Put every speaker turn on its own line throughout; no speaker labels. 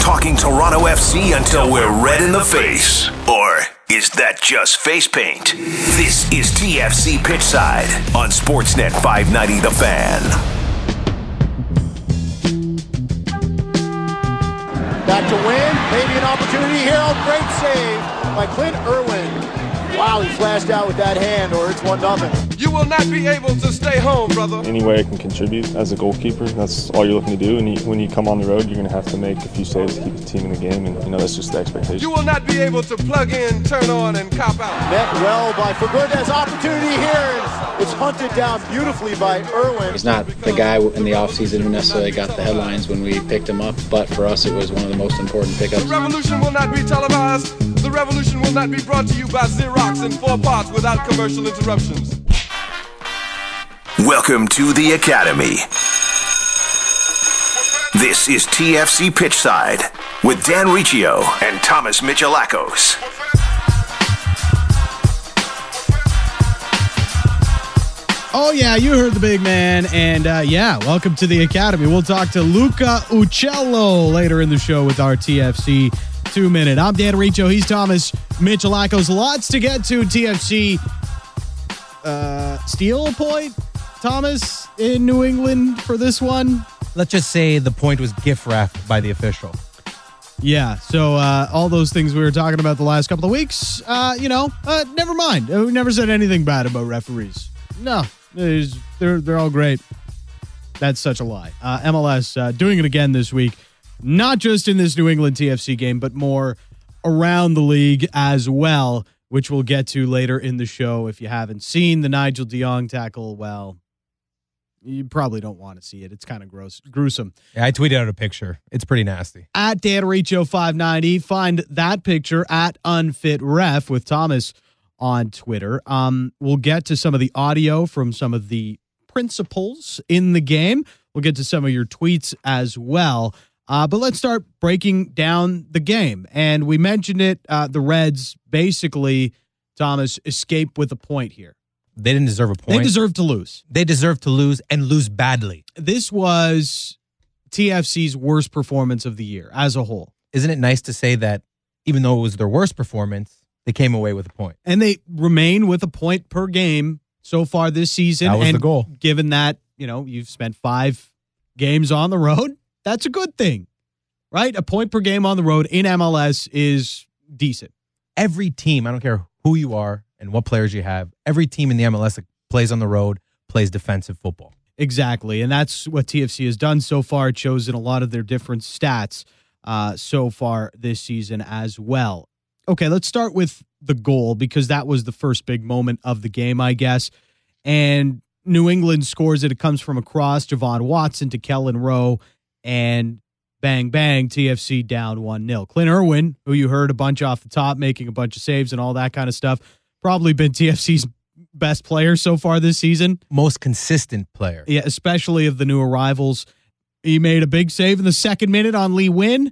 talking Toronto FC until we're red in the face. Or is that just face paint? This is TFC Pitchside on Sportsnet 590 The Fan.
Back to win, maybe an opportunity here. Oh, great save by Clint Irwin. Wow, he flashed out with that hand, or it's 1-0.
You will not be able to stay home, brother.
Any way I can contribute as a goalkeeper, that's all you're looking to do. And when you come on the road, you're going to have to make a few saves to keep the team in the game, and that's just the expectation.
You will not be able to plug in, turn on, and cop out.
Met well by Fagundes. Opportunity here. It's hunted down beautifully by Irwin.
He's not the guy in the offseason who necessarily got the headlines when we picked him up, but for us it was one of the most important pickups.
The revolution will not be televised. The revolution will not be brought to you by Xerox in 4 parts without commercial interruptions.
Welcome to the Academy. This is TFC Pitchside with Dan Riccio and Thomas Michalakos.
Oh, yeah, you heard the big man. And, welcome to the Academy. We'll talk to Luca Uccello later in the show with our TFC 2-Minute. I'm Dan Riccio. He's Thomas Michalakos. Lots to get to. TFC steal a point, Thomas, in New England for this one?
Let's just say the point was gift wrapped by the official.
Yeah, so all those things we were talking about the last couple of weeks, never mind. We never said anything bad about referees. No, they're all great. That's such a lie. MLS doing it again this week, not just in this New England TFC game, but more around the league as well, which we'll get to later in the show. If you haven't seen the Nigel de Jong tackle, well, you probably don't want to see it. It's kind of gruesome.
Yeah, I tweeted out a picture. It's pretty nasty.
At Dan Riccio 590, find that picture at UnfitRef with Thomas on Twitter. We'll get to some of the audio from some of the principals in the game. We'll get to some of your tweets as well. But let's start breaking down the game. And we mentioned it, the Reds basically, Thomas, escape with a point here.
They didn't deserve a point.
They deserve to lose.
They deserve to lose and lose badly.
This was TFC's worst performance of the year as a whole.
Isn't it nice to say that even though it was their worst performance, they came away with a point?
And they remain with a point per game so far this season.
That was the goal.
Given that, you've spent 5 games on the road, that's a good thing, right? A point per game on the road in MLS is decent.
Every team, I don't care who you are and what players you have, every team in the MLS that plays on the road plays defensive football.
Exactly, and that's what TFC has done so far. It shows in a lot of their different stats so far this season as well. Okay, let's start with the goal because that was the first big moment of the game, I guess. And New England scores it. It comes from across Javon Watson to Kellen Rowe, and bang, bang, TFC down 1-0. Clint Irwin, who you heard a bunch off the top, making a bunch of saves and all that kind of stuff, probably been TFC's best player so far this season.
Most consistent player.
Yeah, especially of the new arrivals. He made a big save in the second minute on Lee Win,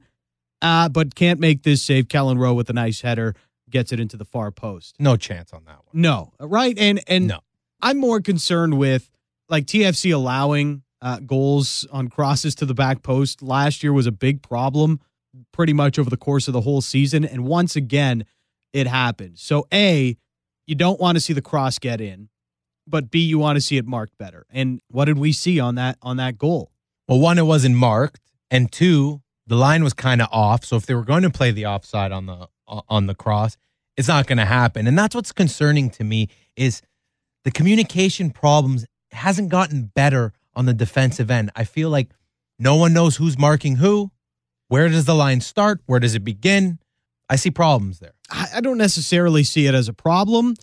but can't make this save. Kellen Rowe with a nice header gets it into the far post.
No chance on that one.
No, right? And
no.
I'm more concerned with like TFC allowing goals on crosses to the back post. Last year was a big problem pretty much over the course of the whole season. And once again, it happened. So A, you don't want to see the cross get in, but B, you want to see it marked better. And what did we see on that goal?
Well, one, it wasn't marked, and 2, the line was kind of off. So if they were going to play the offside on the cross, it's not going to happen. And that's what's concerning to me is the communication problems hasn't gotten better on the defensive end. I feel like no one knows who's marking who. Where does the line start? Where does it begin? I see problems there.
I don't necessarily see it as a problem.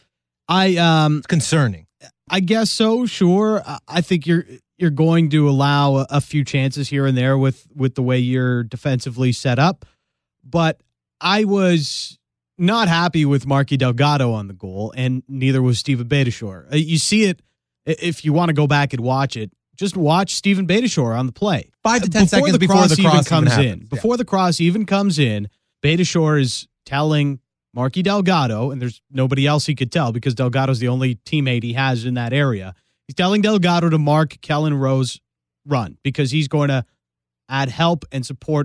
It's
concerning.
I guess so, sure. I think you're going to allow a few chances here and there with the way you're defensively set up. But I was not happy with Marky Delgado on the goal, and neither was Steven Beitashour. You see it, if you want to go back and watch it, just watch Steven Beitashour on the play.
5 to 10 seconds before the cross
comes
even
in. Before the cross even comes in, Beitashour is telling Marky Delgado, and there's nobody else he could tell because Delgado's the only teammate he has in that area. He's telling Delgado to mark Kellen Rowe's run because he's going to add help and support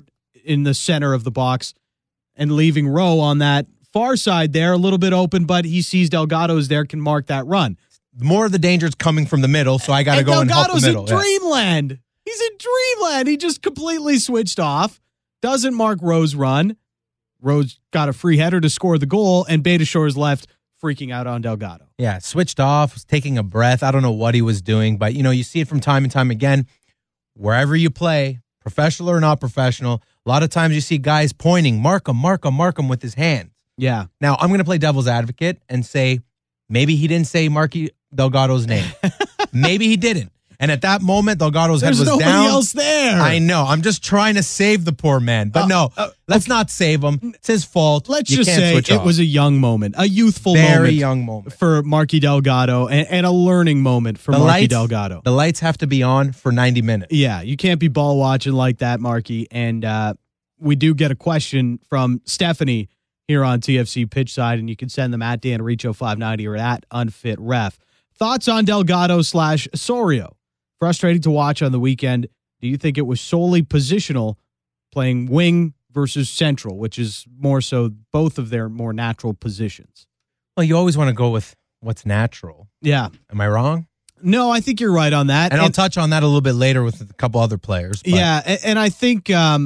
in the center of the box and leaving Rowe on that far side there, a little bit open, but he sees Delgado's there, can mark that run.
More of the danger is coming from the middle, so I got to go and help the middle.
Delgado's in dreamland. He's in dreamland. He just completely switched off. Doesn't mark Rowe's run. Rose got a free header to score the goal, and Beitashour's left freaking out on Delgado.
Yeah, switched off, was taking a breath. I don't know what he was doing, but, you see it from time and time again. Wherever you play, professional or not professional, a lot of times you see guys pointing, mark him with his hands.
Yeah.
Now, I'm going to play devil's advocate and say maybe he didn't say Marky Delgado's name. Maybe he didn't. And at that moment, Delgado's head was down.
There's nobody else there.
I know. I'm just trying to save the poor man. But let's not save him. It's his fault.
Let's just say it was a young moment, a youthful moment.
Very young moment.
For Marky Delgado and a learning moment for Marky Delgado.
The lights have to be on for 90 minutes.
Yeah, you can't be ball watching like that, Marky. And we do get a question from Stephanie here on TFC Pitchside, and you can send them at Dan Riccio 590 or at UnfitRef. Thoughts on Delgado/Osorio? Frustrating to watch on the weekend. Do you think it was solely positional, playing wing versus central, which is more so both of their more natural positions?
Well, you always want to go with what's natural.
Yeah.
Am I wrong?
No, I think you're right on that.
And I'll touch on that a little bit later with a couple other players. But.
Yeah, and I think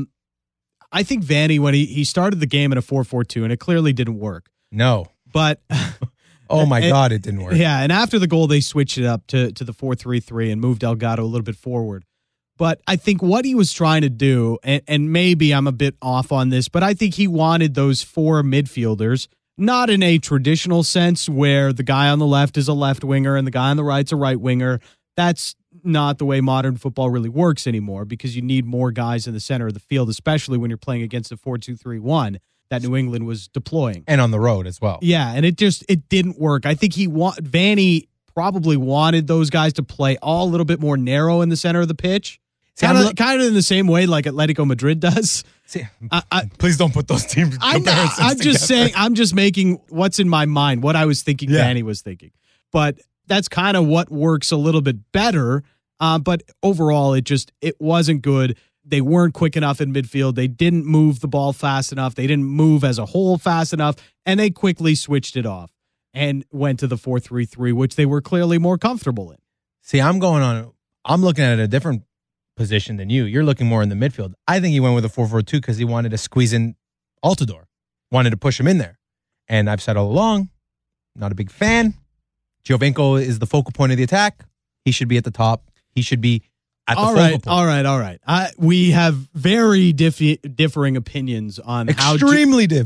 Vanny, when he started the game in a 4-4-2, and it clearly didn't work.
No.
But...
Oh, my God, it didn't work.
Yeah, and after the goal, they switched it up to the 4-3-3 and moved Delgado a little bit forward. But I think what he was trying to do, and maybe I'm a bit off on this, but I think he wanted those four midfielders, not in a traditional sense where the guy on the left is a left winger and the guy on the right's a right winger. That's not the way modern football really works anymore, because you need more guys in the center of the field, especially when you're playing against a 4-2-3-1. That New England was deploying.
And on the road as well.
Yeah, and it didn't work. I think Vanny probably wanted those guys to play all a little bit more narrow in the center of the pitch. Kind of in the same way like Atletico Madrid does.
See, please don't put those teams comparisons
I'm just saying, I'm just making what's in my mind, what I was thinking Vanny was thinking. But that's kind of what works a little bit better. But overall, it wasn't good. They weren't quick enough in midfield. They didn't move the ball fast enough. They didn't move as a whole fast enough. And they quickly switched it off and went to the 4-3-3, which they were clearly more comfortable in.
See, I'm looking at a different position than you. You're looking more in the midfield. I think he went with a 4-4-2 because he wanted to squeeze in Altidore, wanted to push him in there. And I've said all along, not a big fan. Giovinco is the focal point of the attack. He should be at the top. He should be at the focal point.
All right. We have very differing opinions on how Jozy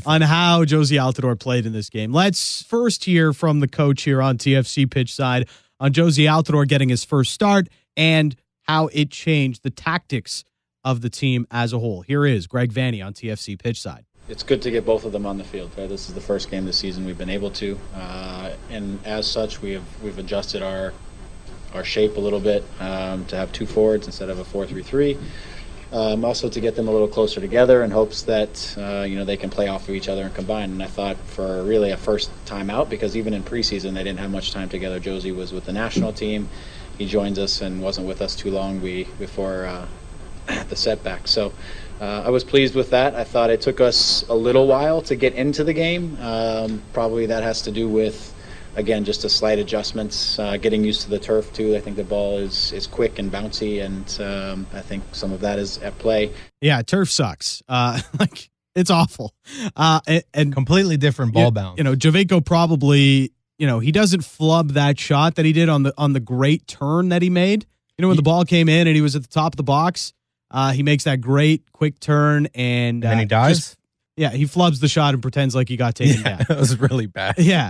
Altidore played in this game. Let's first hear from the coach here on TFC Pitchside on Jozy Altidore getting his first start and how it changed the tactics of the team as a whole. Here is Greg Vanny on TFC Pitchside.
It's good to get both of them on the field. Right? This is the first game this season we've been able to, and as such, we've adjusted our shape a little bit to have two forwards instead of a 4-3-3. Also to get them a little closer together in hopes that they can play off of each other and combine. And I thought for really a first time out, because even in preseason they didn't have much time together. Jozy was with the national team. He joins us and wasn't with us too long before the setback. So I was pleased with that. I thought it took us a little while to get into the game. Probably that has to do with, again, just a slight adjustments, getting used to the turf too. I think the ball is quick and bouncy, and I think some of that is at play.
Yeah, turf sucks. It's awful. And
completely different ball bounce.
Giovinco probably, he doesn't flub that shot that he did on the great turn that he made. When the ball came in and he was at the top of the box, he makes that great quick turn and
then he dives.
He flubs the shot and pretends like he got taken down.
It was really bad.
Yeah.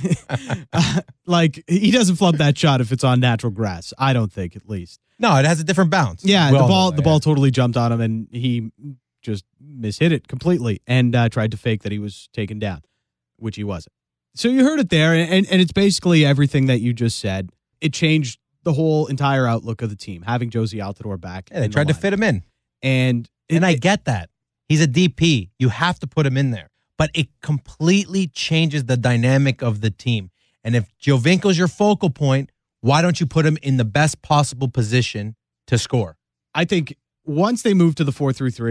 He doesn't flub that shot if it's on natural grass. I don't think, at least.
No, it has a different bounce.
Yeah, the ball totally jumped on him and he just mishit it completely and tried to fake that he was taken down, which he wasn't. So you heard it there, and it's basically everything that you just said. It changed the whole entire outlook of the team, having Jozy Altidore back.
Yeah, they tried to fit him in.
And
I get that. He's a DP. You have to put him in there. But it completely changes the dynamic of the team. And if Giovinco's your focal point, why don't you put him in the best possible position to score?
I think once they moved to the 4-3-3,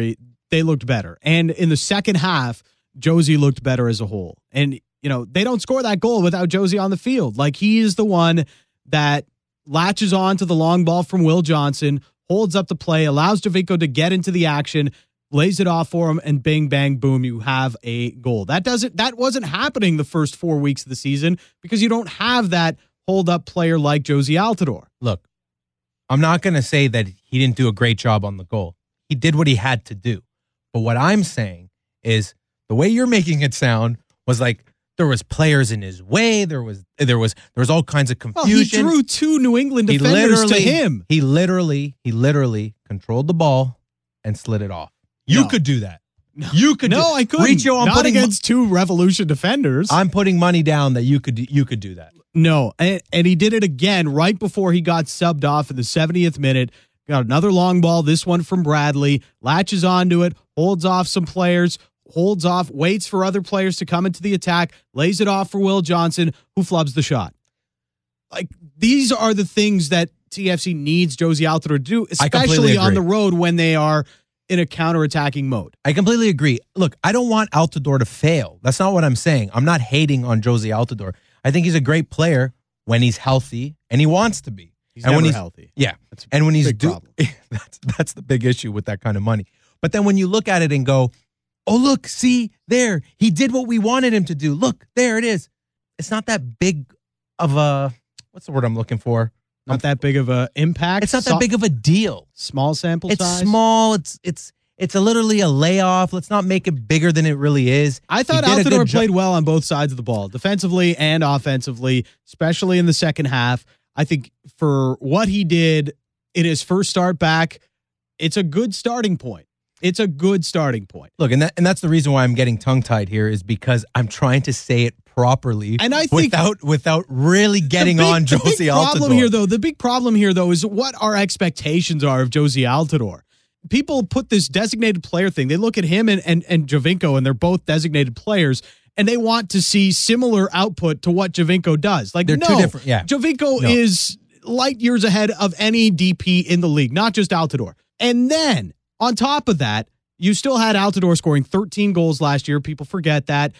they looked better. And in the second half, Josie looked better as a whole. And, they don't score that goal without Josie on the field. Like, he is the one that latches on to the long ball from Will Johnson, holds up the play, allows Giovinco to get into the action, lays it off for him, and bing, bang, boom, you have a goal. That wasn't happening the first 4 weeks of the season because you don't have that hold-up player like Josie Altidore.
Look, I'm not going to say that he didn't do a great job on the goal. He did what he had to do. But what I'm saying is the way you're making it sound was like there was players in his way. There was all kinds of confusion.
Well, he drew 2 New England defenders to him.
He literally controlled the ball and slid it off. You could do that.
No.
You could.
No, I couldn't.
Richo,
not against 2 Revolution defenders.
I'm putting money down that you could do that.
No, and he did it again right before he got subbed off in the 70th minute. Got another long ball, this one from Bradley, latches onto it, holds off some players, holds off, waits for other players to come into the attack, lays it off for Will Johnson, who flubs the shot. Like, these are the things that TFC needs Josie Altidore to do, especially on the road when they are in a counterattacking mode.
I completely agree. Look, I don't want Altidore to fail. That's not what I'm saying. I'm not hating on Josie Altidore. I think he's a great player when he's healthy, and he wants to be.
He's never healthy.
Yeah.
That's
and when he's
big problem.
that's the big issue with that kind of money. But then when you look at it and go, oh, look, see, there, he did what we wanted him to do. Look, there it is. It's not that big of a, what's the word I'm looking for?
Not that big of a impact.
It's not that big of a deal.
Small sample
It's
size.
small. It's literally a layoff. Let's not make it bigger than it really is.
I thought Altidore played well on both sides of the ball, defensively and offensively, especially in the second half. I think for what he did in his first start back, it's a good starting point. It's a good starting point.
Look, and that's the reason why I'm getting tongue-tied here is because I'm trying to say it properly, and I think without really getting on Josie Altidore.
The big problem here, though, is what our expectations are of Josie Altidore. People put this designated player thing. They look at him and Giovinco, and they're both designated players, and they want to see similar output to what Giovinco does. Like,
they're two different. Yeah,
Giovinco is light years ahead of any DP in the league, not just Altidore. And then on top of that, you still had Altidore scoring 13 goals last year. People forget that.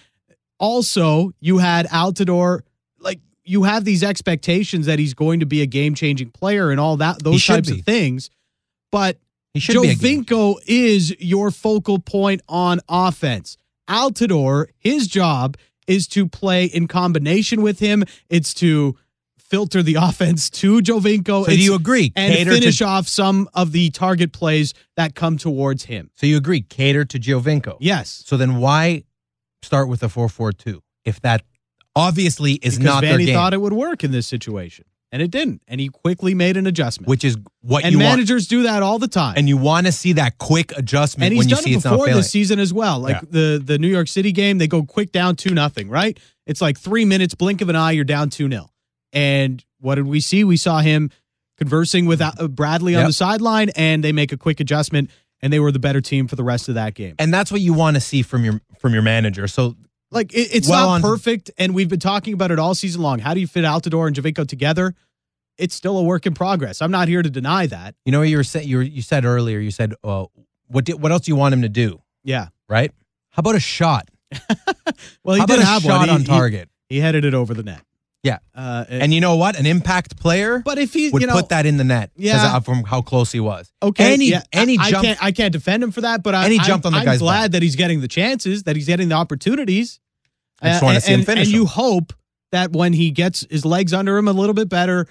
Also, you had Altidore, like, you have these expectations that he's going to be a game-changing player and all that, those types of things. But Giovinco is your focal point on offense. Altidore, his job is to play in combination with him. It's to filter the offense to Giovinco.
So do you agree?
And finish off some of the target plays that come towards him.
So you agree, cater to Giovinco?
Yes.
So then why start with a 4-4-2 if that obviously is not their game?
Because Vanny thought it would work in this situation, and it didn't. And he quickly made an adjustment.
Which is what
and
you want.
And managers do that all the time.
And you want to see that quick adjustment when you see it's not failing. And he's done it before
this season as well. Like the New York City game, they go quick down 2-0, right? It's like 3 minutes, blink of an eye, you're down 2-0. And what did we see? We saw him conversing with Bradley on the sideline, and they make a quick adjustment, and they were the better team for the rest of that game.
And that's what you want to see from your manager. So,
like, it's not perfect, and we've been talking about it all season long. How do you fit Altidore and Giovinco together? It's still a work in progress. I'm not here to deny that.
You know what you said earlier? You said, what else do you want him to do?
Yeah.
Right? How about a shot?
Well, he did have
shot on target.
He headed it over the net.
Yeah. And you know what? An impact player
but if he
would put that in the net from how close he was.
Okay.
Any jump.
I can't defend him for that, but
I'm
glad that he's getting the chances, that he's getting the opportunities.
I just want to see him finish.
And you hope that when he gets his legs under him a little bit better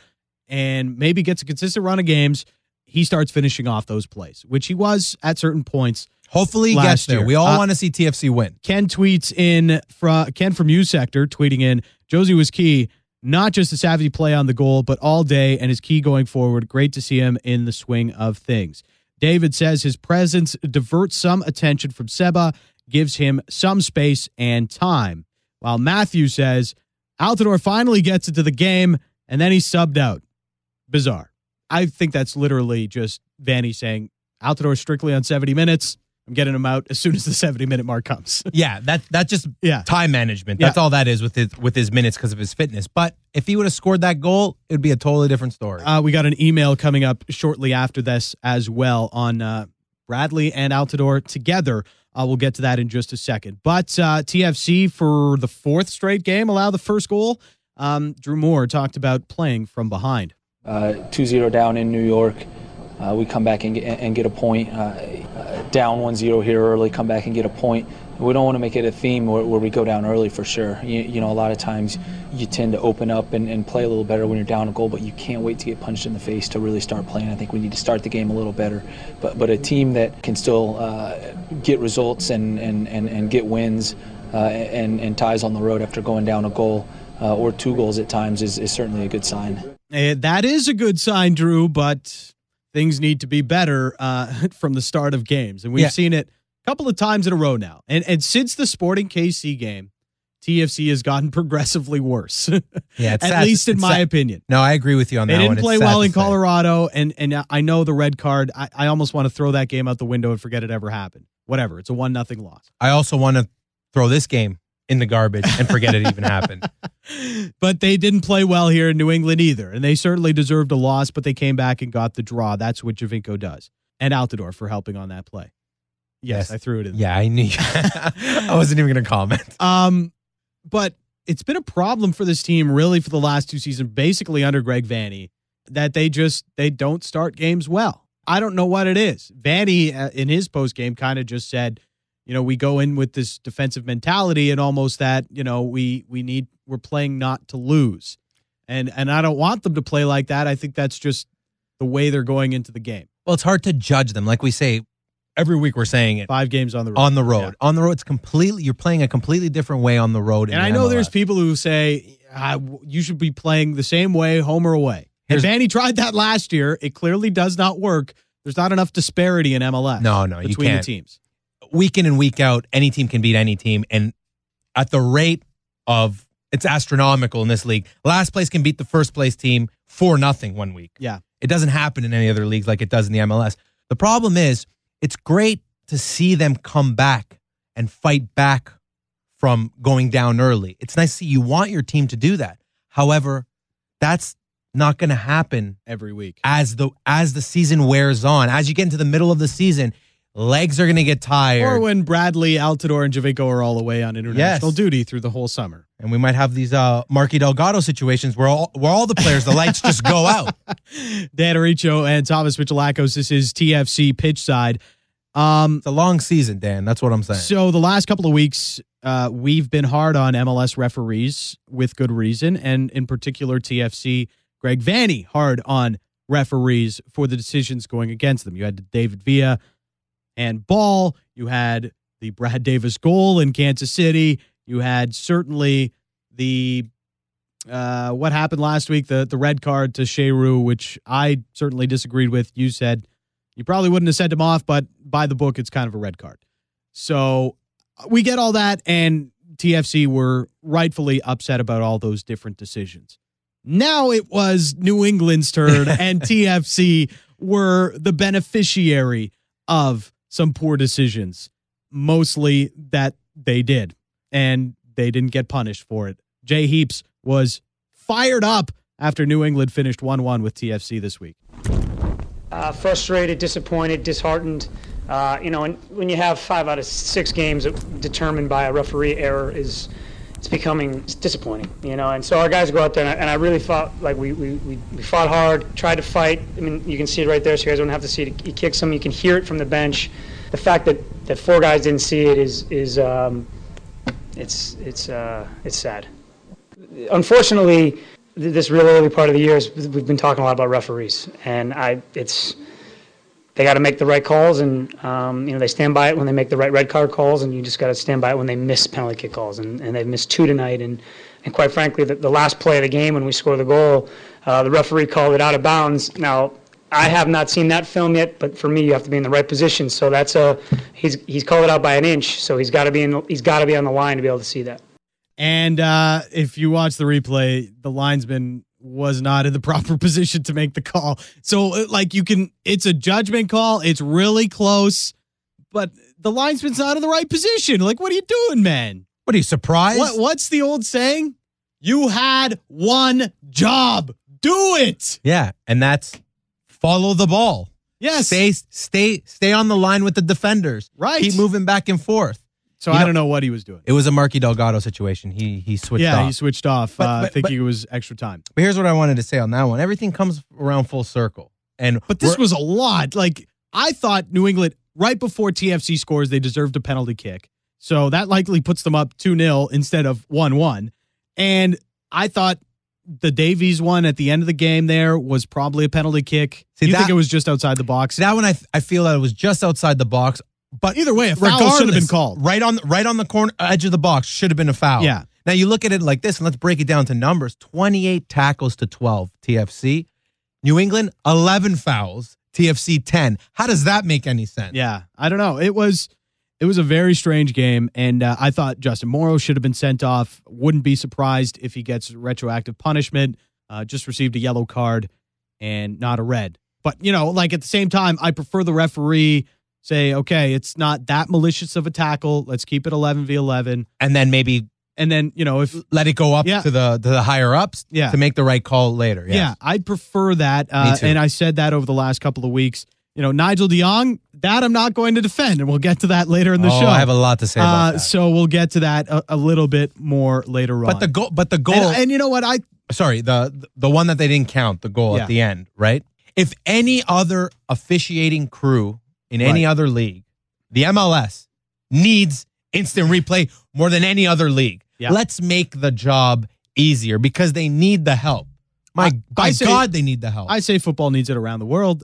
and maybe gets a consistent run of games, he starts finishing off those plays, which he was at certain points.
Hopefully he gets there. We all want to see TFC win.
Ken tweets in Ken from U Sector tweeting in, Josie was key, not just a savvy play on the goal, but all day and is key going forward. Great to see him in the swing of things. David says his presence diverts some attention from Seba, gives him some space and time. While Matthew says Altidore finally gets into the game and then he's subbed out. Bizarre. I think that's literally just Vanny saying Altidore strictly on 70 minutes. I'm getting him out as soon as the 70-minute mark comes.
Yeah, that's just time management. That's all that is with his minutes because of his fitness. But if he would have scored that goal, it would be a totally different story.
We got an email coming up shortly after this as well on Bradley and Altidore together. We'll get to that in just a second. But TFC, for the fourth straight game, allowed the first goal. Drew Moore talked about playing from behind.
2-0 down in New York. We come back and get a point. Down 1-0 here early, come back and get a point. We don't want to make it a theme where we go down early for sure. You know, a lot of times you tend to open up and play a little better when you're down a goal, but you can't wait to get punched in the face to really start playing. I think we need to start the game a little better. But a team that can still get results and get wins and ties on the road after going down a goal or 2 goals at times is certainly a good sign.
That is a good sign, Drew, but things need to be better from the start of games. And we've seen it a couple of times in a row now. And since the Sporting KC game, TFC has gotten progressively worse.
Yeah,
at least in my opinion.
No, I agree with you on that one.
They didn't play well in Colorado, and I know the red card. I almost want to throw that game out the window and forget it ever happened. Whatever, it's a 1-0 loss.
I also want to throw this game in the garbage and forget it even happened.
But they didn't play well here in New England either, and they certainly deserved a loss, but they came back and got the draw. That's what Giovinco does. And Altidore for helping on that play. Yes, I threw it in there.
Yeah, I knew. I wasn't even going to comment.
But it's been a problem for this team really for the last 2 seasons, basically under Greg Vanney, that they don't start games well. I don't know what it is. Vanney, in his postgame, kind of just said, you know, we go in with this defensive mentality and almost that, you know, we're playing not to lose. And I don't want them to play like that. I think that's just the way they're going into the game.
Well, it's hard to judge them. Like we say, every week we're saying it.
5 games on the road.
On the road.
Yeah.
On the road, you're playing a completely different way on the road.
And I know there's people who say, you should be playing the same way, home or away. And Vanney tried that last year. It clearly does not work. There's not enough disparity in MLS.
No,
between
you can't.
The teams.
Week in and week out, any team can beat any team. And at the rate of, it's astronomical in this league. Last place can beat the first place team 4-0 one week.
Yeah.
It doesn't happen in any other leagues like it does in the MLS. The problem is, it's great to see them come back and fight back from going down early. It's nice to see. You want your team to do that. However, that's not going to happen
every week.
As the season wears on, as you get into the middle of the season, legs are going to get tired.
Or when Bradley, Altidore, and Giovinco are all away on international duty through the whole summer.
And we might have these Marky Delgado situations where all the players, the lights just go out.
Dan Aricho and Thomas Michalakos, this is TFC Pitchside.
It's a long season, Dan. That's what I'm saying.
So the last couple of weeks, we've been hard on MLS referees with good reason, and in particular TFC, Greg Vanney, hard on referees for the decisions going against them. You had David Villa and ball. You had the Brad Davis goal in Kansas City. You had certainly the what happened last week, the red card to Sheru, which I certainly disagreed with. You said you probably wouldn't have sent him off, but by the book, it's kind of a red card. So we get all that, and TFC were rightfully upset about all those different decisions. Now it was New England's turn, and TFC were the beneficiary of some poor decisions, mostly that they did, and they didn't get punished for it. Jay Heaps was fired up after New England finished 1-1 with TFC this week.
Frustrated, disappointed, disheartened. And when you have 5 out of 6 games determined by a referee error, it's becoming disappointing. And so our guys go out there, and I really thought like we fought hard, tried to fight. I mean, you can see it right there, so you guys don't have to see it. He kicks him, you can hear it from the bench. The fact that 4 guys didn't see it is sad. Unfortunately, this real early part of the year, we've been talking a lot about referees, and they got to make the right calls, and they stand by it when they make the right red card calls, and you just got to stand by it when they miss penalty kick calls, and they've missed 2 tonight, and quite frankly, the last play of the game when we scored the goal, the referee called it out of bounds. Now, I have not seen that film yet, but for me, you have to be in the right position. So that's he's called it out by an inch, so he's got to be on the line to be able to see that.
And if you watch the replay, the linesman was not in the proper position to make the call. So it's a judgment call. It's really close, but the linesman's not in the right position. Like, what are you doing, man?
What are you, surprised?
What's the old saying? You had one job. Do it.
Yeah, and that's follow the ball.
Yes.
Stay on the line with the defenders.
Right.
Keep moving back and forth.
So I don't know what he was doing.
It was a Marky Delgado situation. He switched off.
Yeah, he switched off.
But
thinking it was extra time.
But here's what I wanted to say on that one. Everything comes around full circle.
But this was a lot. Like, I thought New England, right before TFC scores, they deserved a penalty kick. So that likely puts them up 2-0 instead of 1-1. And I thought the Davies one at the end of the game there was probably a penalty kick. You think it was just outside the box?
That one, I feel that it was just outside the box. But
either way, a foul should have been called.
Right on the corner edge of the box should have been a foul.
Yeah.
Now you look at it like this, and let's break it down to numbers. 28 tackles to 12, TFC. New England, 11 fouls, TFC 10. How does that make any sense?
Yeah, I don't know. It was a very strange game, and I thought Justin Morrow should have been sent off. Wouldn't be surprised if he gets retroactive punishment. Just received a yellow card and not a red. But, like at the same time, I prefer the referee say, okay, it's not that malicious of a tackle. Let's keep it 11v11.
And then if let it go up to the higher ups to make the right call later. Yes.
Yeah, I'd prefer that.
Me too.
And I said that over the last couple of weeks. Nigel de Jong, that I'm not going to defend, and we'll get to that later in the show.
I have a lot to say about that.
So we'll get to that a little bit more later on.
But the goal,
and you know what?
the one that they didn't count, the goal at the end, right? If any other officiating crew in any other league, the MLS needs instant replay more than any other league.
Yeah.
Let's make the job easier because they need the help. By God, they need the help.
I say football needs it around the world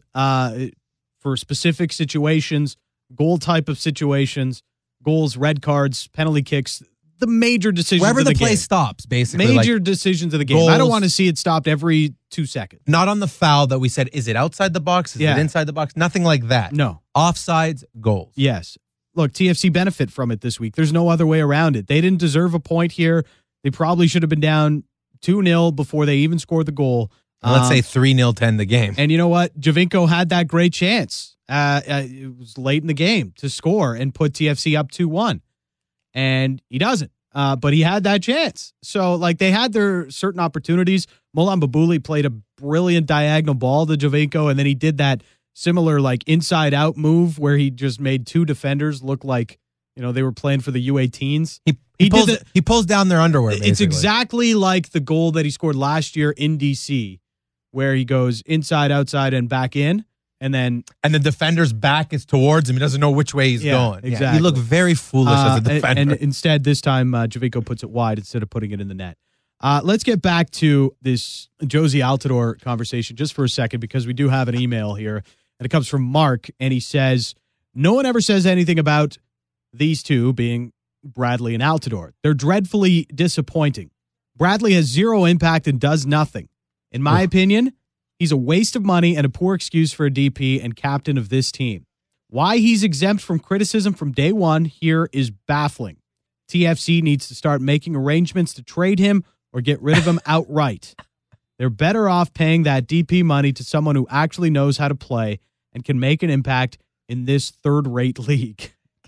for specific situations, goal type of situations, goals, red cards, penalty kicks, the major decisions
Wherever
of the
play
game.
stops, basically.
Major decisions of the game.
Goals.
I don't want to see it stopped every 2 seconds.
Not on the foul that we said, is it outside the box? Is it inside the box? Nothing like that.
No.
Offsides, goals.
Yes. Look, TFC benefit from it this week. There's no other way around it. They didn't deserve a point here. They probably should have been down 2-0 before they even scored the goal.
Let's say 3-0 to end the game.
And you know what? Javinko had that great chance. It was late in the game to score and put TFC up 2-1. And he doesn't. But he had that chance. So, they had their certain opportunities. Molan Babouli played a brilliant diagonal ball to Javinko, and then he did that similar, inside-out move where he just made two defenders look like, they were playing for the U18s.
He pulls down their underwear, basically.
It's exactly like the goal that he scored last year in D.C., where he goes inside, outside, and back in. And the defender's back is towards him. He doesn't know which way he's going.
Exactly.
Yeah,
you look very foolish as a defender.
And instead, this time, Javinko puts it wide instead of putting it in the net. Let's get back to this Jozy Altidore conversation just for a second, because we do have an email here, and it comes from Mark, and he says, no one ever says anything about these two being Bradley and Altidore. They're dreadfully disappointing. Bradley has zero impact and does nothing. In my opinion, he's a waste of money and a poor excuse for a DP and captain of this team. Why he's exempt from criticism from day one here is baffling. TFC needs to start making arrangements to trade him or get rid of him outright. They're better off paying that DP money to someone who actually knows how to play and can make an impact in this third-rate league.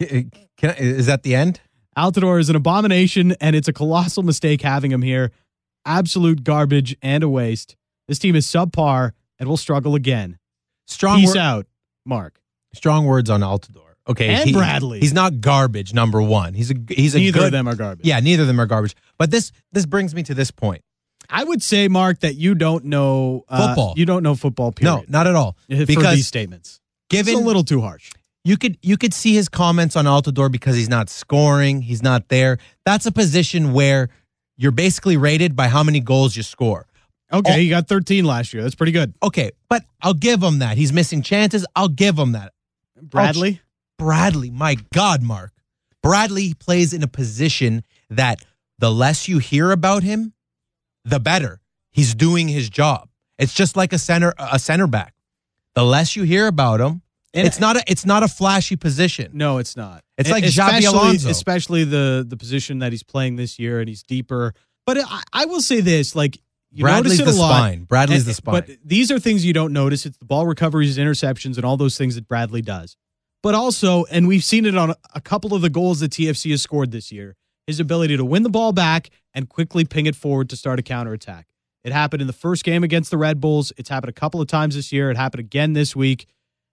Is that the end?
Altidore is an abomination, and it's a colossal mistake having him here. Absolute garbage and a waste. This team is subpar and will struggle again. Peace out, Mark.
Strong words on Altidore. Okay,
and Bradley.
He's not garbage. Number one, he's a
neither of them are garbage.
Yeah, neither of them are garbage. But this brings me to this point.
I would say, Mark, that you don't know
football.
You don't know football. Period.
No, not at all.
For these statements, it's a little too harsh.
You could see his comments on Altidore because he's not scoring. He's not there. That's a position where you're basically rated by how many goals you score.
Okay, he got 13 last year. That's pretty good.
Okay, but I'll give him that. He's missing chances. I'll give him that.
Bradley?
Bradley, my God, Mark. Bradley plays in a position that the less you hear about him, the better. He's doing his job. It's just like a center back. The less you hear about him, and it's not a flashy position.
No, it's not.
It's like Xabi Alonso.
Especially the position that he's playing this year, and he's deeper. But I will say this,
Bradley's the spine. Bradley's the spine.
But these are things you don't notice. It's the ball recoveries, interceptions, and all those things that Bradley does. But also, and we've seen it on a couple of the goals that TFC has scored this year, his ability to win the ball back and quickly ping it forward to start a counterattack. It happened in the first game against the Red Bulls. It's happened a couple of times this year. It happened again this week.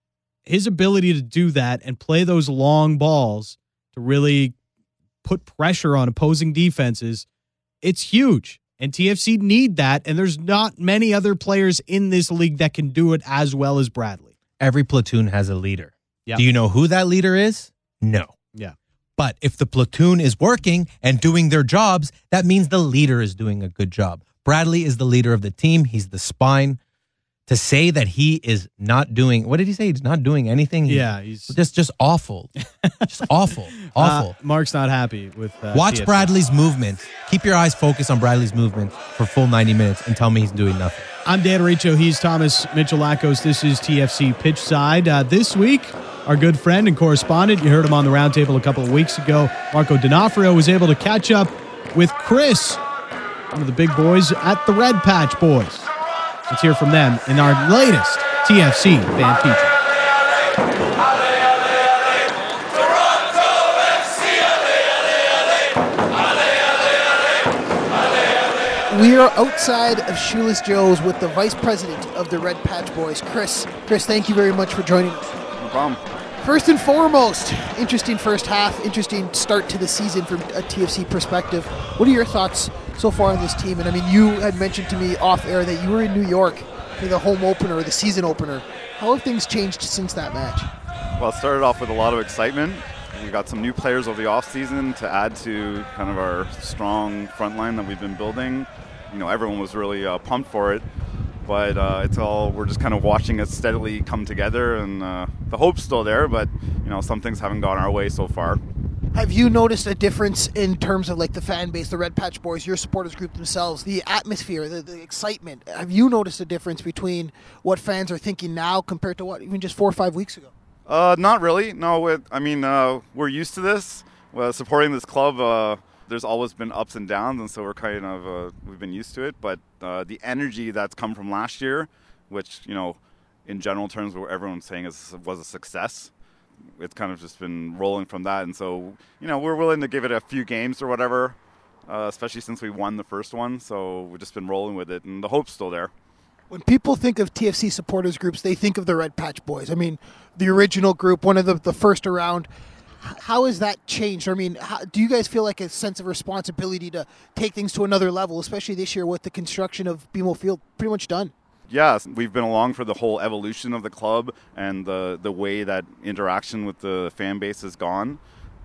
his ability to do that and play those long balls to really put pressure on opposing defenses, it's huge. And TFC need that, and there's not many other players in this league that can do it as well as Bradley.
Every platoon has a leader.
Yep.
Do you know who that leader is? No.
Yeah.
But if the platoon is working and doing their jobs, that means the leader is doing a good job. Bradley is the leader of the team. He's the spine. To say that he is not doing, what did he say? He's not doing anything.
He's
just awful. Just awful. Awful.
Mark's not happy with
Watch
TFC.
Bradley's movement. Keep your eyes focused on Bradley's movement for full 90 minutes and tell me he's doing nothing.
I'm Dan Aricho. He's Thomas Mitchell-Lacos. This is TFC Pitchside. This week, our good friend and correspondent, you heard him on the roundtable a couple of weeks ago, Marco D'Onofrio, was able to catch up with Chris, one of the big boys at the Red Patch Boys. Let's hear from them in our latest TFC fan feature.
We are outside of Shoeless Joe's with the vice president of the Red Patch Boys, Chris. Chris, thank you very much for joining us.
No problem.
First and foremost, interesting first half, interesting start to the season from a TFC perspective. What are your thoughts so far on this team? And I mean, you had mentioned to me off air that you were in New York for the home opener or the season opener. How have things changed since that match?
Well, it started off with a lot of excitement. We got some new players over the offseason to add to kind of our strong front line that we've been building. You know, everyone was really pumped for it. But we're just kind of watching it steadily come together, and the hope's still there, but, you know, some things haven't gone our way so far.
Have you noticed a difference in terms of, like, the fan base, the Red Patch Boys, your supporters group themselves, the atmosphere, the excitement? Have you noticed a difference between what fans are thinking now compared to what, even just 4 or 5 weeks ago?
Not really. No, we're used to this. Supporting this club, there's always been ups and downs, and so we're kind of we've been used to it. But the energy that's come from last year, which, you know, in general terms, what everyone's saying was a success. It's kind of just been rolling from that, and so, you know, we're willing to give it a few games or whatever, especially since we won the first one. So we've just been rolling with it, and the hope's still there.
When people think of TFC supporters groups, they think of the Red Patch Boys. I mean, the original group, one of the first around. How has that changed? I mean, do you guys feel like a sense of responsibility to take things to another level, especially this year with the construction of BMO Field pretty much done?
Yes, we've been along for the whole evolution of the club and the way that interaction with the fan base has gone,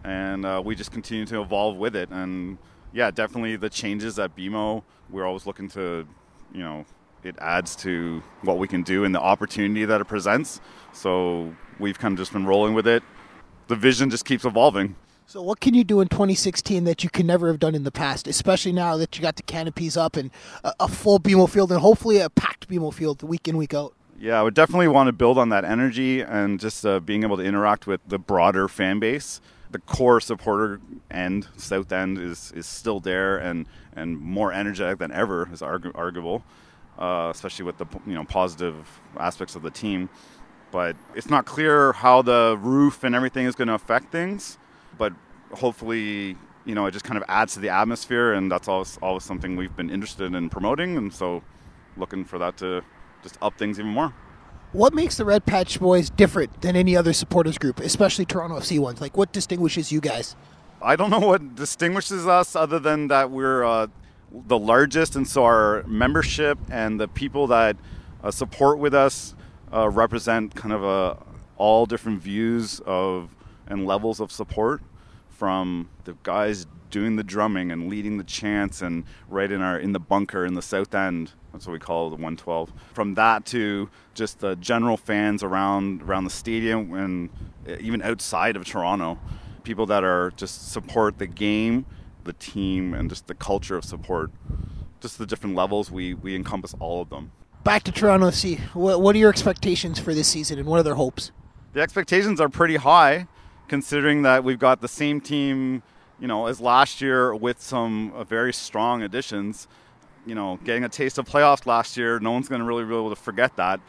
and we just continue to evolve with it. And yeah, definitely the changes at BMO, we're always looking to, you know, it adds to what we can do and the opportunity that it presents. So we've kind of just been rolling with it. The vision just keeps evolving.
So what can you do in 2016 that you can never have done in the past, especially now that you got the canopies up and a full BMO Field and hopefully a packed BMO Field week in, week out?
Yeah, I would definitely want to build on that energy and just being able to interact with the broader fan base. The core supporter end, South End, is still there and more energetic than ever, is arguable, especially with the, you know, positive aspects of the team. But it's not clear how the roof and everything is going to affect things. But hopefully, you know, it just kind of adds to the atmosphere, and that's always something we've been interested in promoting. And so looking for that to just up things even more.
What makes the Red Patch Boys different than any other supporters group, especially Toronto FC ones? Like, what distinguishes you guys?
I don't know what distinguishes us other than that we're the largest, and so our membership and the people that support with us represent kind of all different views of and levels of support, from the guys doing the drumming and leading the chants and right in the bunker in the South End. That's what we call the 112. From that to just the general fans around the stadium and even outside of Toronto, people that are just support the game, the team, and just the culture of support. Just the different levels, we encompass all of them.
Back to Toronto FC. What are your expectations for this season, and what are their hopes?
The expectations are pretty high, considering that we've got the same team, you know, as last year with some very strong additions. You know, getting a taste of playoffs last year, no one's going to really be able to forget that.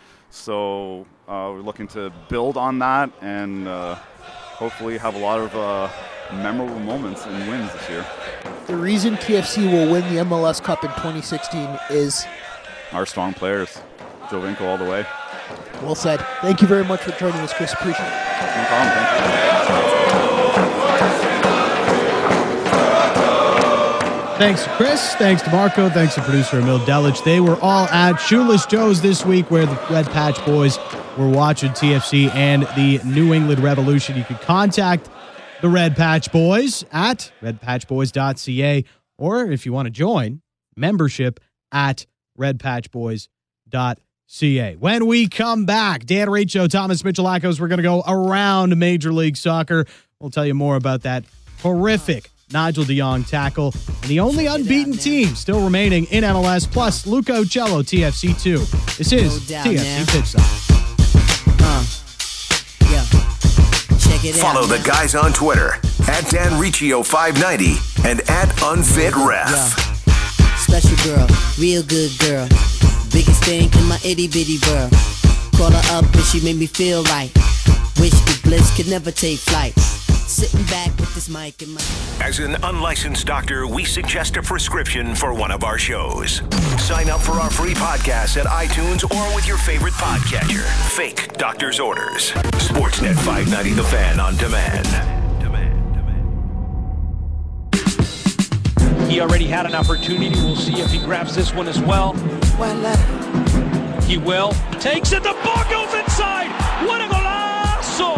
So we're looking to build on that and hopefully have a lot of memorable moments and wins this year.
The reason TFC will win the MLS Cup in 2016 is
our strong players. Joe Vinko all the way.
Well said. Thank you very much for joining us, Chris. Appreciate it.
No problem. Thank you.
Thanks to Chris. Thanks to Marco. Thanks to producer Emil Delich. They were all at Shoeless Joe's this week where the Red Patch Boys were watching TFC and the New England Revolution. You could contact the Red Patch Boys at redpatchboys.ca, or if you want to join, membership at redpatchboys.ca. When we come back, Dan Riccio, Thomas Michalakos, we're going to go around Major League Soccer. We'll tell you more about that horrific Nigel de Jong tackle, and the only unbeaten team still remaining in MLS, plus Luca Uccello, TFC2. This is TFC Pitchside.
Follow the guys on Twitter at Dan Riccio 590 and at UnfitRef.
Special girl, real good girl. Biggest thing in my itty bitty world. Call her up and she made me feel right. Wish the bliss could never take flight. Sitting back with this mic in my...
As an unlicensed doctor, we suggest a prescription for one of our shows. Sign up for our free podcast at iTunes or with your favorite podcatcher. Fake doctor's orders. Sportsnet 590 The Fan on demand.
He already had an opportunity. We'll see if he grabs this one as well. He will. Takes it. The ball goes inside. What a golazo!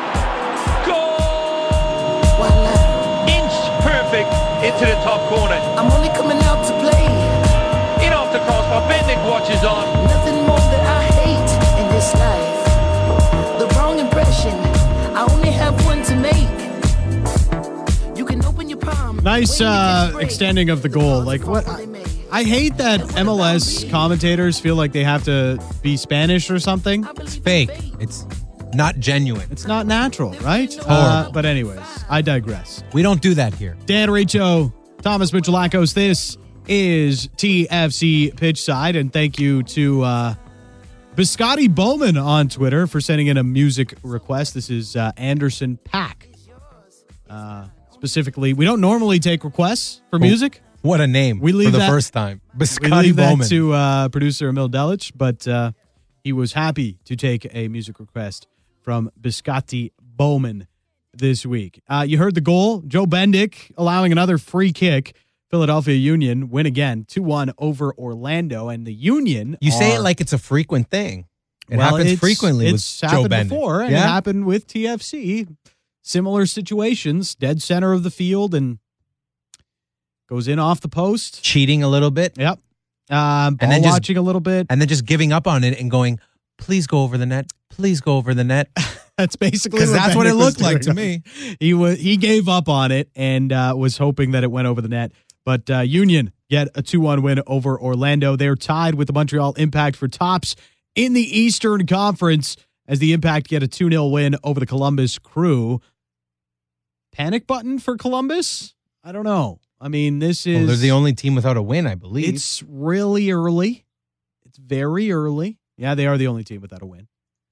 Into the top corner.
I'm only coming out to play.
In off the crossbar. Bendick watches on.
Nothing more that I hate in this life. The wrong impression. I only have one to make. You can open your palm.
Nice extending of the goal. Like what? I hate that MLS commentators feel like they have to be Spanish or something.
It's fake. It's not genuine.
It's not natural, right? But anyways, I digress.
We don't do that here.
Dan Riccio, Thomas Michalakos, this is TFC Pitchside, and thank you to Biscotti Bowman on Twitter for sending in a music request. This is Anderson Paak. Specifically, we don't normally take requests for music.
What a name
we leave
for the
that,
first time. Biscotti
we leave
Bowman.
that to producer Emil Delich, but he was happy to take a music request from Biscotti Bowman this week. You heard the goal. Joe Bendick allowing another free kick. Philadelphia Union win again, 2-1 over Orlando. And the Union
You say it like it's a frequent thing. It happens frequently with Joe
happened
Bendick.
before, and it happened with TFC. Similar situations, dead center of the field, and goes in off the post.
Cheating a little bit.
Yep. And then watching a little bit.
And then just giving up on it and going, please go over the net. Please go over the net.
That's basically
because that's what it
Bendick was
looked like to
doing.
me.
He gave up on it and was hoping that it went over the net. But Union get a 2-1 win over Orlando. They're tied with the Montreal Impact for tops in the Eastern Conference as the Impact get a 2-0 win over the Columbus Crew. Panic button for Columbus? I don't know. I mean, this is...
Well, they're the only team without a win, I believe.
It's really early. It's very early. Yeah, they are the only team without a win.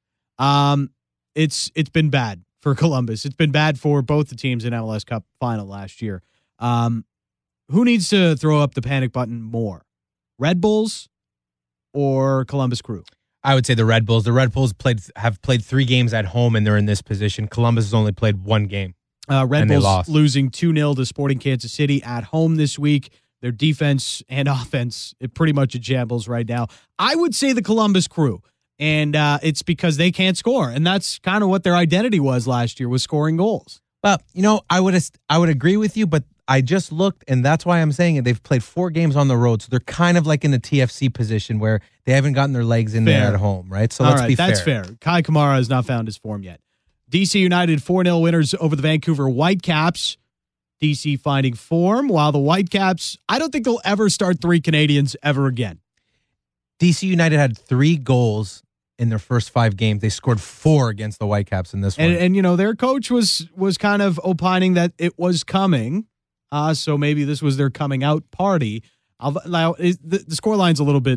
It's been bad for Columbus. It's been bad for both the teams in MLS Cup final last year. Who needs to throw up the panic button more? Red Bulls or Columbus Crew?
I would say the Red Bulls. The Red Bulls have played 3 games at home and they're in this position. Columbus has only played 1 game.
Red Bulls losing 2-0 to Sporting Kansas City at home this week. Their defense and offense, it pretty much a shambles right now. I would say the Columbus Crew, and it's because they can't score, and that's kind of what their identity was last year, was scoring goals.
Well, I would agree with you, but I just looked, and that's why I'm saying it. They've played 4 games on the road, so they're kind of like in the TFC position where they haven't gotten their legs in there at home, right? So let's be fair.
That's fair. Kai Kamara has not found his form yet. DC United 4-0 winners over the Vancouver Whitecaps. DC finding form, while the Whitecaps, I don't think they'll ever start 3 Canadians ever again.
DC United had 3 goals in their first 5 games. They scored 4 against the Whitecaps in this one.
And their coach was kind of opining that it was coming. So maybe this was their coming out party. The scoreline's a little bit,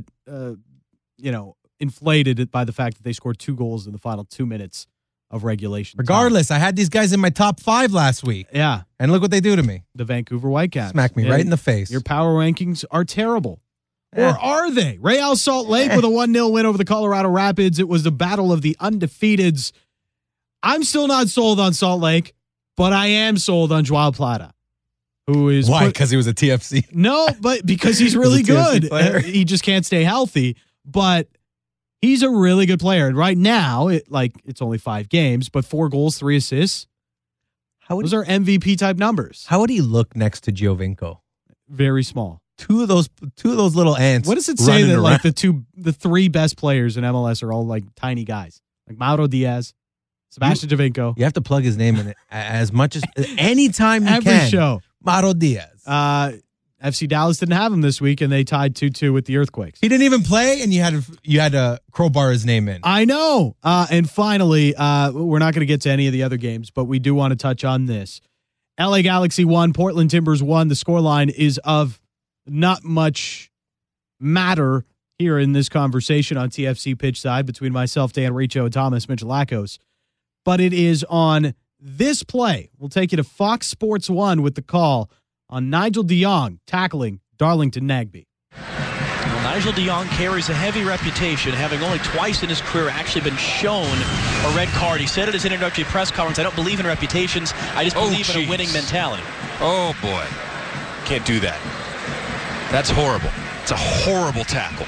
inflated by the fact that they scored 2 goals in the final 2 minutes of regulation.
Regardless, I had these guys in my top 5 last week.
Yeah.
And look what they do to me.
The Vancouver Whitecaps.
Smack me right in the face.
Your power rankings are terrible. Or are they? Real Salt Lake with a 1-0 win over the Colorado Rapids. It was the battle of the undefeateds. I'm still not sold on Salt Lake, but I am sold on Joao Plata, who is...
Why? Because he was a TFC?
No, but because he's really good.
player.
He just can't stay healthy, but he's a really good player. And right now, it's only 5 games, but 4 goals, 3 assists. Those are MVP type numbers.
How would he look next to Giovinco?
Very small.
Two of those little ants.
What does it say that
around.
like the 3 best players in MLS are all like tiny guys, like Mauro Diaz, Sebastian Giovinco?
You have to plug his name in it as much as anytime you
Every
can.
show.
Mauro Diaz.
FC Dallas didn't have him this week, and they tied 2-2 with the Earthquakes.
He didn't even play, and you had to crowbar his name in.
I know. And finally, we're not going to get to any of the other games, but we do want to touch on this. LA Galaxy won, Portland Timbers won. The scoreline is of not much matter here in this conversation on TFC Pitch Side between myself, Dan Riccio, and Thomas Michalakos. But it is on this play. We'll take you to Fox Sports 1 with the call on Nigel de Jong tackling Darlington Nagbe.
Well, Nigel de Jong carries a heavy reputation, having only twice in his career actually been shown a red card. He said at his introductory press conference, I don't believe in reputations, I just believe in a winning mentality.
Oh, boy. Can't do that. That's horrible. It's a horrible tackle.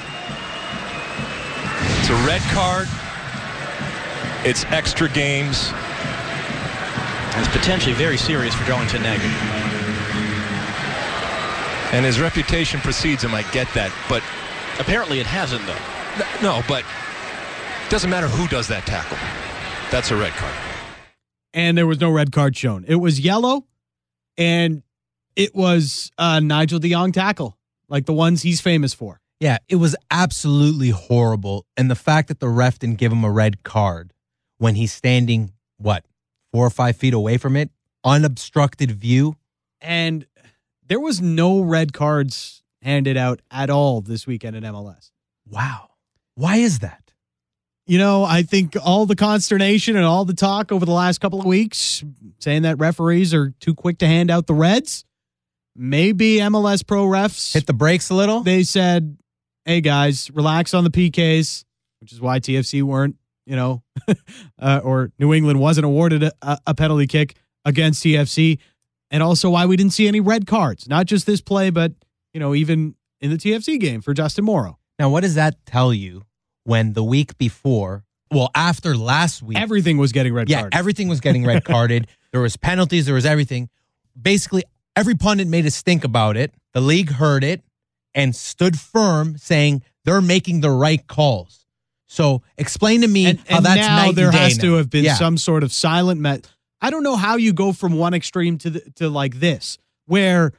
It's a red card. It's extra games.
It's potentially very serious for Darlington Nagbe.
And his reputation precedes him, I get that, but...
Apparently it hasn't, though.
No, but it doesn't matter who does that tackle. That's a red card.
And there was no red card shown. It was yellow, and it was a Nigel de Jong tackle, like the ones he's famous for.
Yeah, it was absolutely horrible. And the fact that the ref didn't give him a red card when he's standing, 4 or 5 feet away from it, unobstructed view.
And there was no red cards handed out at all this weekend in MLS.
Wow. Why is that?
I think all the consternation and all the talk over the last couple of weeks saying that referees are too quick to hand out the reds. Maybe MLS pro refs
hit the brakes a little.
They said, hey, guys, relax on the PKs, which is why TFC weren't, or New England wasn't awarded a penalty kick against TFC. And also why we didn't see any red cards, not just this play, but, even in the TFC game for Justin Morrow.
Now, what does that tell you when the week before, after last week,
everything was getting red carded?
Yeah, everything was getting red carded. There was penalties. There was everything. Basically, every pundit made a stink about it. The league heard it and stood firm saying they're making the right calls. So explain to me how that's
now
night
there
and day
has to
now.
have been some sort of silent I don't know how you go from one extreme to like this, where,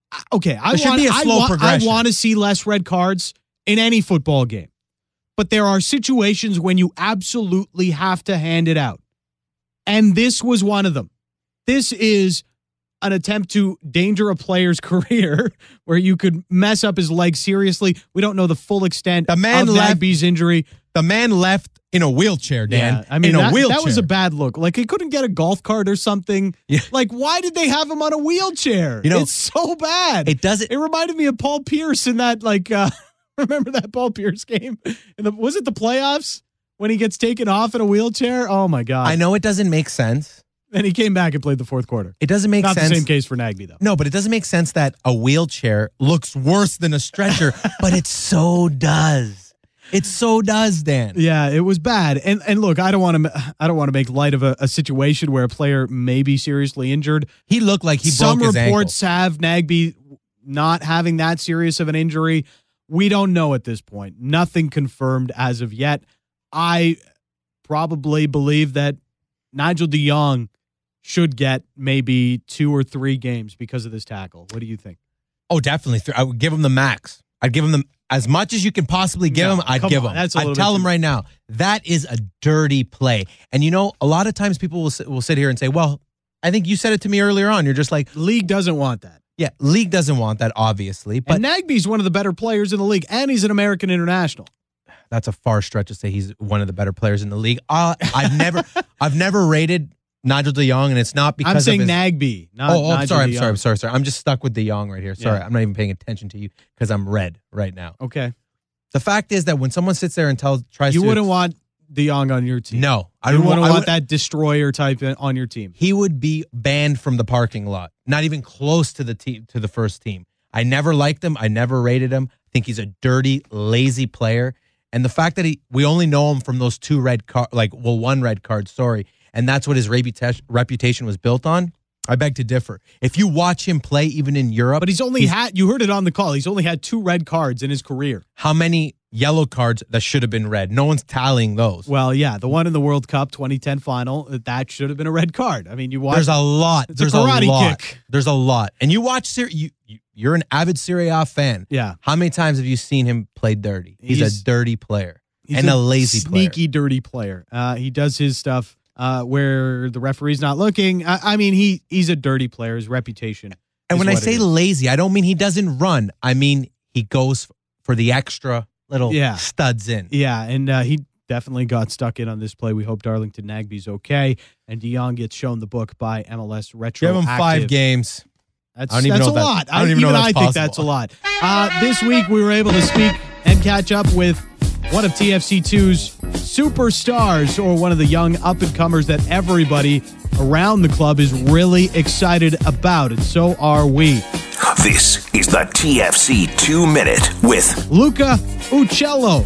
I want to see less red cards in any football game. But there are situations when you absolutely have to hand it out. And this was one of them. This is an attempt to danger a player's career where you could mess up his leg seriously. We don't know the full extent of Nagbe's injury.
The man left in a wheelchair, Dan.
Yeah, I mean,
a wheelchair.
That was a bad look. Like, he couldn't get a golf cart or something.
Yeah.
Like, why did they have him on a wheelchair? It's so bad.
It
reminded me of Paul Pierce in that, remember that Paul Pierce game? Was it the playoffs when he gets taken off in a wheelchair? Oh, my God.
I know it doesn't make sense.
And he came back and played the fourth quarter.
It doesn't make sense.
Not the same case for Nagbe, though.
No, but it doesn't make sense that a wheelchair looks worse than a stretcher, but it so does. It so does, Dan.
Yeah, it was bad. And look, I don't want to make light of a situation where a player may be seriously injured.
He looked like he broke his ankle.
Some reports have Nagbe not having that serious of an injury. We don't know at this point. Nothing confirmed as of yet. I probably believe that Nigel de Jong should get maybe 2 or 3 games because of this tackle. What do you think?
Oh, definitely. I would give him the max. I'd give him as much as you can possibly give him. I'd give him. I'd tell him right now, that is a dirty play. And a lot of times people will sit here and say, well, I think you said it to me earlier on. You're just like,
league doesn't want that.
Yeah, league doesn't want that, obviously. But
and Nagbe's one of the better players in the league, and he's an American international.
That's a far stretch to say he's one of the better players in the league. I've never rated Nigel de Jong, and it's not because
I'm saying
of his,
Nagbe. Not
I'm
Nigel
sorry.
de
I'm
Jong.
sorry. I'm just stuck with de Jong right here. Sorry,
Yeah.
I'm not even paying attention to you because I'm red right now.
Okay.
The fact is that when someone sits there and tries
You
to,
wouldn't want de Jong on your team.
No,
I
don't
wouldn't
I
want
would-
that destroyer type on your team.
He would be banned from the parking lot, not even close to the team, to the first team. I never liked him. I never rated him. I think he's a dirty, lazy player. And the fact that we only know him from those one red card, and that's what his reputation was built on, I beg to differ. If you watch him play even in Europe.
But he's only had, you heard it on the call, he's only had 2 red cards in his career.
How many yellow cards that should have been red? No one's tallying those.
Well, yeah, the one in the World Cup 2010 final, that should have been a red card. I mean, you watch.
There's a lot.
It's
There's
a karate
lot.
kick.
There's a lot. And you watch you're an avid Serie A fan.
Yeah.
How many times have you seen him play dirty? He's a dirty player and a lazy
sneaky, dirty player. He does his stuff where the referee's not looking. I mean, he's a dirty player. His reputation.
And
is
when I
what it
say
is.
lazy, I don't mean he doesn't run. I mean he goes for the extra little studs in.
Yeah, and he definitely got stuck in on this play. We hope Darlington Nagbe's okay. And de Jong gets shown the book by MLS Retro.
Give him 5 games.
That's
I don't even
a
know if that-
lot.
I don't even know that's
I think
possible.
that's a lot. This week we were able to speak and catch up with one of TFC2's superstars, or one of the young up-and-comers that everybody around the club is really excited about, and so are we.
This is the TFC 2 Minute with
Luca Uccello.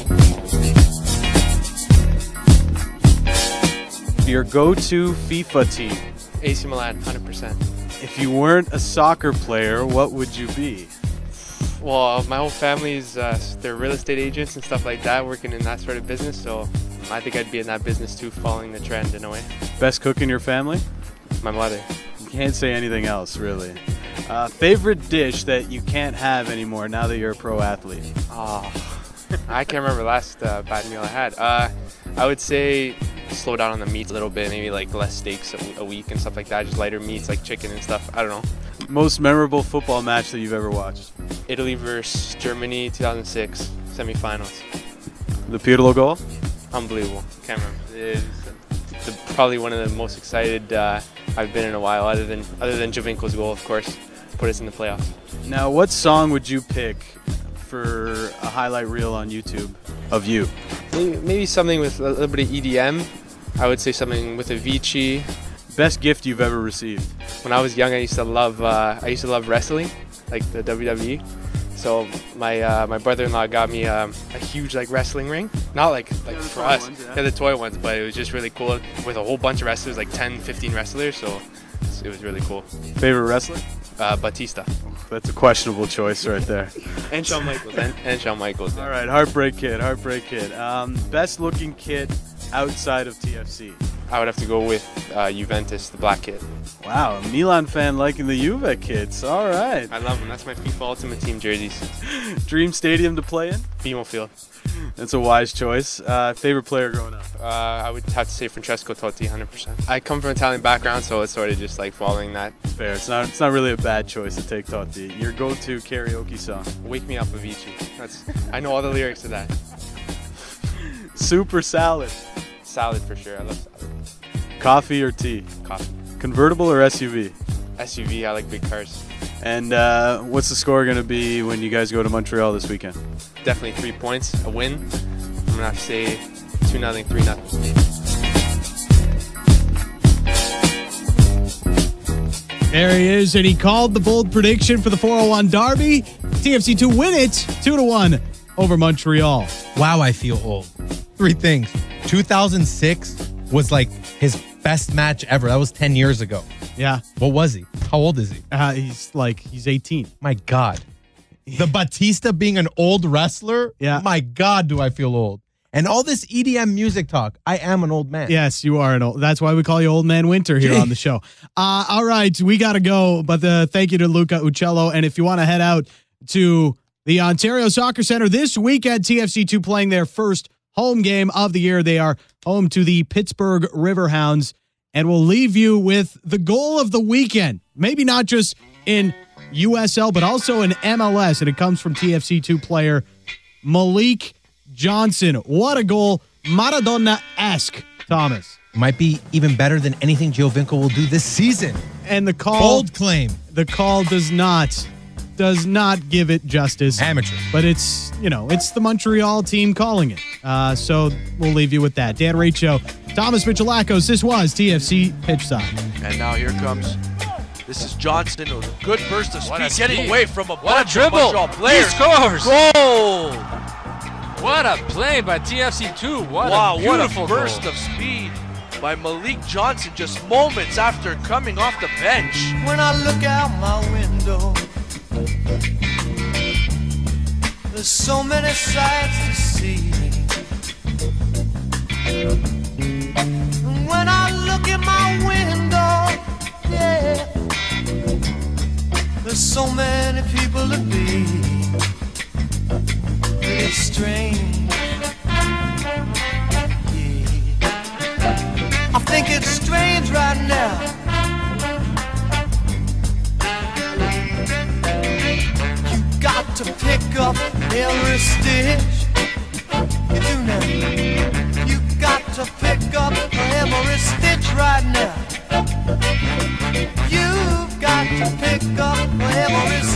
Your go-to FIFA team.
AC Milan, 100%.
If you weren't a soccer player, what would you be?
Well, my whole family's they're real estate agents and stuff like that, working in that sort of business. So I think I'd be in that business too, following the trend in a way.
Best cook in your family?
My mother.
You can't say anything else, really. Favorite dish that you can't have anymore now that you're a pro athlete?
Oh, I can't remember the last bad meal I had. I would say slow down on the meats a little bit, maybe like less steaks a week and stuff like that, just lighter meats like chicken and stuff. I don't know.
Most memorable football match that you've ever watched?
Italy versus Germany, 2006 semifinals.
The Pirlo goal?
Unbelievable. Can't remember. It's probably one of the most excited I've been in a while, other than Jovinko's goal, of course, put us in the playoffs.
Now, what song would you pick for a highlight reel on YouTube of you?
Maybe something with a little bit of EDM. I would say something with Avicii.
Best gift you've ever received?
When I was young, I used to love wrestling, like the WWE. So my brother-in-law got me a huge like wrestling ring, not like for us, the toy ones, but it was just really cool with a whole bunch of wrestlers, like 10, 15 wrestlers. So it was really cool.
Favorite wrestler?
Batista.
That's a questionable choice right there.
And Shawn Michaels. and Shawn Michaels.
All right, Heartbreak Kid. Best looking kid outside of TFC?
I would have to go with Juventus, the black kid.
Wow, a Milan fan liking the Juve kids. All right.
I love them. That's my FIFA Ultimate Team jerseys.
Dream stadium to play in?
BMO Field.
That's a wise choice. Favorite player growing up?
I would have to say Francesco Totti, 100%. I come from an Italian background, so it's sort of just like following that.
Fair. It's not really a bad choice to take Totti. Your go-to karaoke song?
Wake Me Up, Avicii. I know all the lyrics to that.
Super salad?
Salad for sure. I love salad.
Coffee or tea?
Coffee.
Convertible or SUV?
SUV. I like big cars.
And what's the score going to be when you guys go to Montreal this weekend?
Definitely 3 points, a win. I'm going to have to say 2-0, 3-0.
There he is, and he called the bold prediction for the 401 Derby. TFC to win it 2-1 over Montreal.
Wow, I feel old. 3 things. 2006 was like his best match ever. That was 10 years ago.
Yeah.
What was he? How old is he?
He's 18.
My God. The Batista being an old wrestler?
Yeah.
My God, do I feel old. And all this EDM music talk. I am an old man.
Yes, you are an old. That's why we call you Old Man Winter here on the show. All right, we got to go. But thank you to Luca Uccello. And if you want to head out to the Ontario Soccer Center this weekend, TFC2 playing their first home game of the year. They are home to the Pittsburgh Riverhounds. And we'll leave you with the goal of the weekend. Maybe not just in USL, but also in MLS. And it comes from TFC2 player Malik Johnson. What a goal. Maradona-esque, Thomas.
might be even better than anything Giovinco will do this season.
And the call,
bold claim.
The call does not give it justice.
Amateur.
But it's the Montreal team calling it. So we'll leave you with that. Dan Riccio, Thomas Michalakos, this was TFC Pitch Side.
And now here comes, this is Johnson. It was a good burst of speed,
speed.
getting away from a
What
bunch
a dribble.
of Montreal players.
He scores.
Goal!
What a play by TFC2. What
Wow,
a beautiful
what a burst
goal.
of speed by Malik Johnson just moments after coming off the bench.
When I look out my window, there's so many sights to see. When I look in my window, yeah, there's so many people to be. It's strange. I think it's strange right now. You got to pick up every stitch. You do now. You got to pick up every stitch right now. You've got to pick up every stitch.